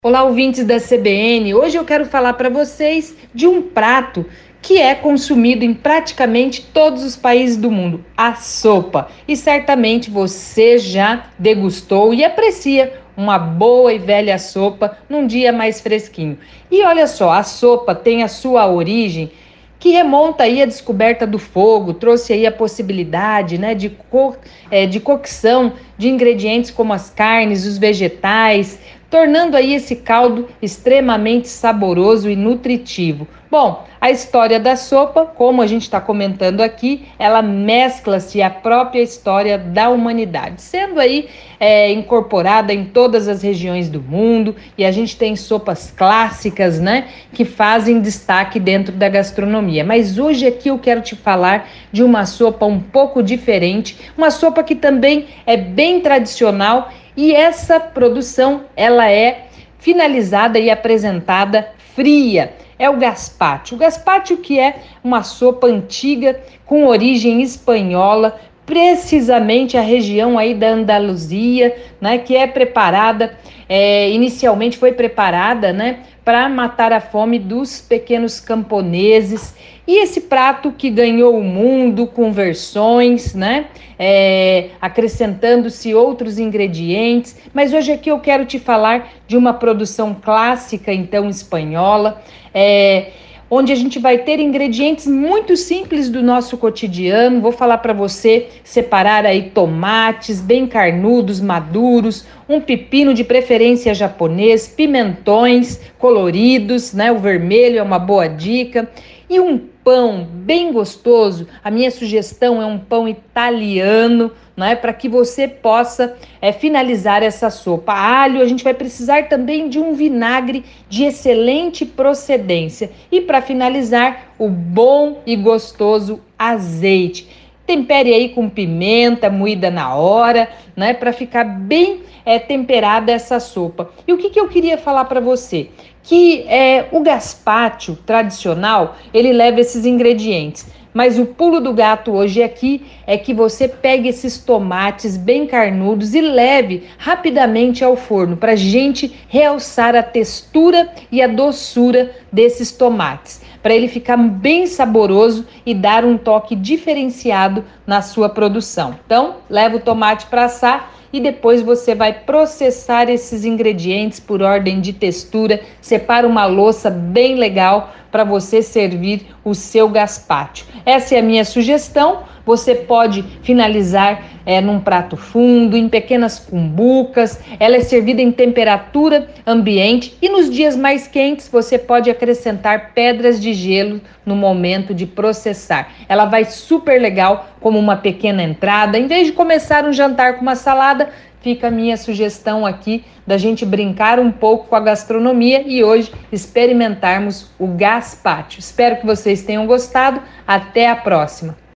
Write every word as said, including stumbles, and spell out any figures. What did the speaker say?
Olá, ouvintes da C B N. Hoje eu quero falar para vocês de um prato que é consumido em praticamente todos os países do mundo, a sopa. E certamente você já degustou e aprecia uma boa e velha sopa num dia mais fresquinho. E olha só, a sopa tem a sua origem que remonta aí à descoberta do fogo, trouxe aí a possibilidade, né, de, co é, de cocção de ingredientes como as carnes, os vegetais, tornando aí esse caldo extremamente saboroso e nutritivo. Bom, a história da sopa, como a gente está comentando aqui, ela mescla-se à própria história da humanidade, sendo aí é, incorporada em todas as regiões do mundo, e a gente tem sopas clássicas, né, que fazem destaque dentro da gastronomia. Mas hoje aqui eu quero te falar de uma sopa um pouco diferente, uma sopa que também é bem tradicional. E essa produção, ela é finalizada e apresentada fria. É o gazpacho. O gazpacho, que é uma sopa antiga com origem espanhola, precisamente a região aí da Andaluzia, né, que é preparada, é, inicialmente foi preparada, né, para matar a fome dos pequenos camponeses. E esse prato que ganhou o mundo com versões, né, é, acrescentando-se outros ingredientes, mas hoje aqui eu quero te falar de uma produção clássica, então, espanhola, é, onde a gente vai ter ingredientes muito simples do nosso cotidiano. Vou falar para você separar aí tomates bem carnudos, maduros, um pepino de preferência japonês, pimentões coloridos, né? O vermelho é uma boa dica. E um pão bem gostoso. A minha sugestão é um pão italiano, né, para que você possa é, finalizar essa sopa. Alho, a gente vai precisar também de um vinagre de excelente procedência. E para finalizar, o bom e gostoso azeite. Tempere aí com pimenta moída na hora, né, para ficar bem é, temperada essa sopa. E o que, que eu queria falar para você? Que é, o gazpacho tradicional, ele leva esses ingredientes. Mas o pulo do gato hoje aqui é que você pegue esses tomates bem carnudos e leve rapidamente ao forno para a gente realçar a textura e a doçura desses tomates, para ele ficar bem saboroso e dar um toque diferenciado na sua produção. Então, leva o tomate para assar e depois você vai processar esses ingredientes por ordem de textura. Separa uma louça bem legal para você servir o seu gazpacho. Essa é a minha sugestão. Você pode finalizar é, num prato fundo, em pequenas cumbucas. Ela é servida em temperatura ambiente e nos dias mais quentes você pode acrescentar pedras de gelo no momento de processar. Ela vai super legal como uma pequena entrada. Em vez de começar um jantar com uma salada, fica a minha sugestão aqui da gente brincar um pouco com a gastronomia e hoje experimentarmos o gazpacho. Espero que vocês tenham gostado. Até a próxima!